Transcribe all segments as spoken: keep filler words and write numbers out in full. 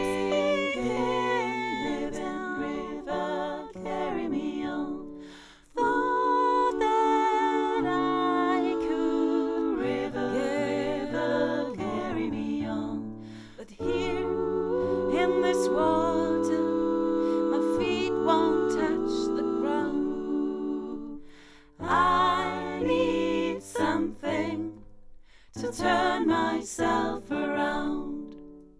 In this water, my feet won't touch the ground. I need something to turn myself around.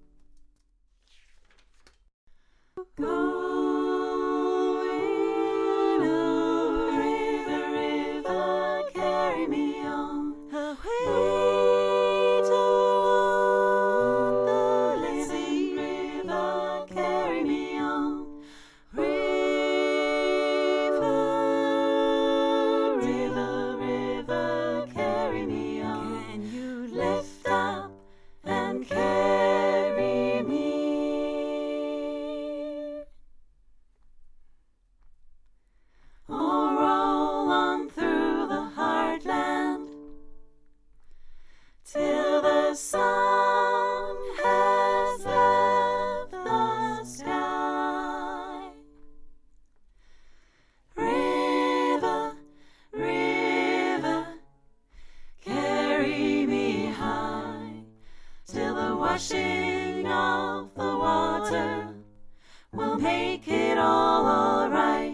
Go, river, river, river, carry me on away. Till the sun has left the sky. River, river, carry me high, till the washing of the water will make it all alright.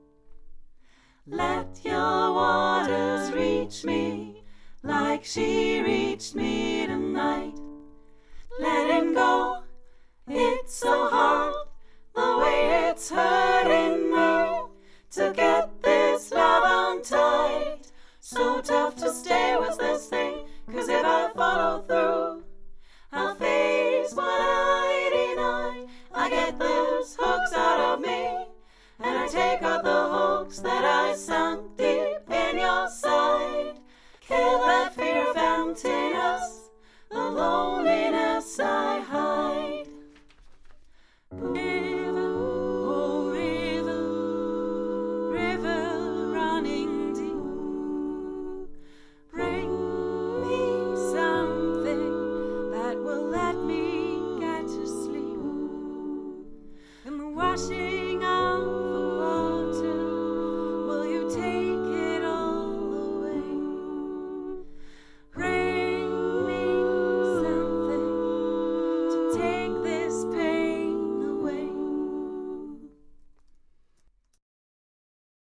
Let your waters reach me like she reached me tonight. Letting go, it's so hard, the way it's hurting me, to get this love untied. So tough to stay with this thing, 'cause if I follow through, I'll face what I deny. I get those hooks out of me, and I take out the hooks that I sunk deep in your side. Kill that fear of emptiness, the loneliness I hide. River, oh river, river running deep, bring me something that will let me get to sleep. In the washing